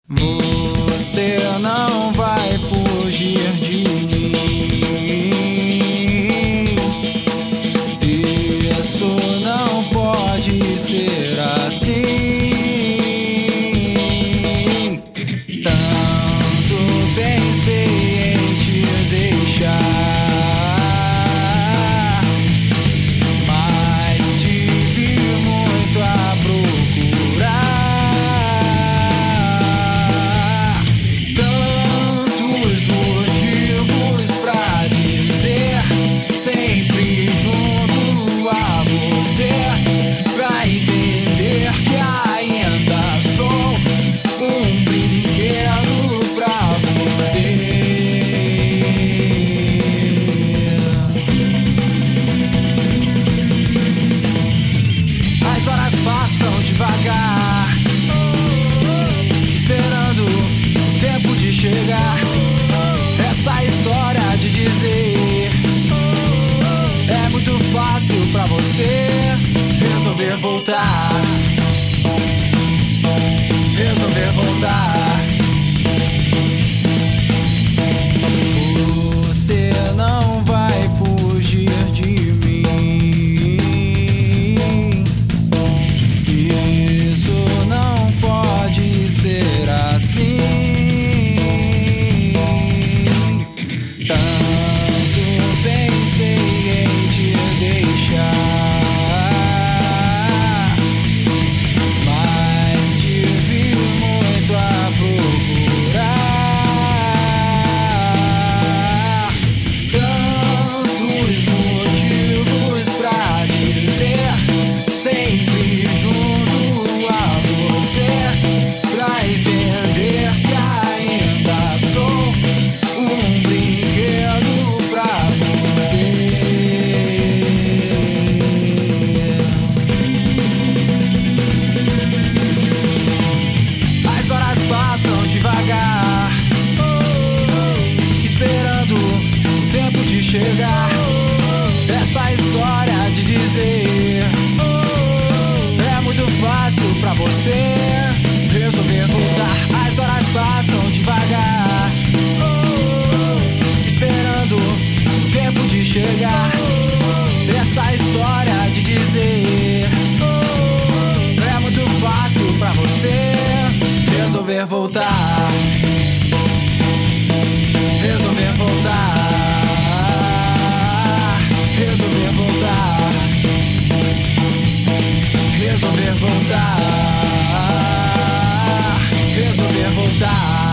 Você não vai fugir de mim. Isso não pode ser assim. Tanto pensei em te deixar, mas tive muito a procurar. Tantos motivos pra dizer sempre junto a você, pra entender que ainda sou um brinquedo pra você. As horas passam devagar, esperando o tempo de chegar. Essa história de dizer é muito fácil pra você resolver voltar. Resolver voltar. Você não vai fugir de mim. Isso não pode ser assim. Tanto pensei em te deixar, mas tive muito a procurar. Tantos motivos pra dizer sempre junto a você, pra entender que ainda sou um brinquedo pra você. As horas passam devagar, esperando o tempo de chegar. Essa história de dizer é muito fácil pra você resolver voltar. As horas passam devagar, esperando o tempo de chegar. Essa história de dizer é muito fácil pra você resolver voltar. Resolver voltar. Resolver voltar. Resolver voltar. Resolver voltar.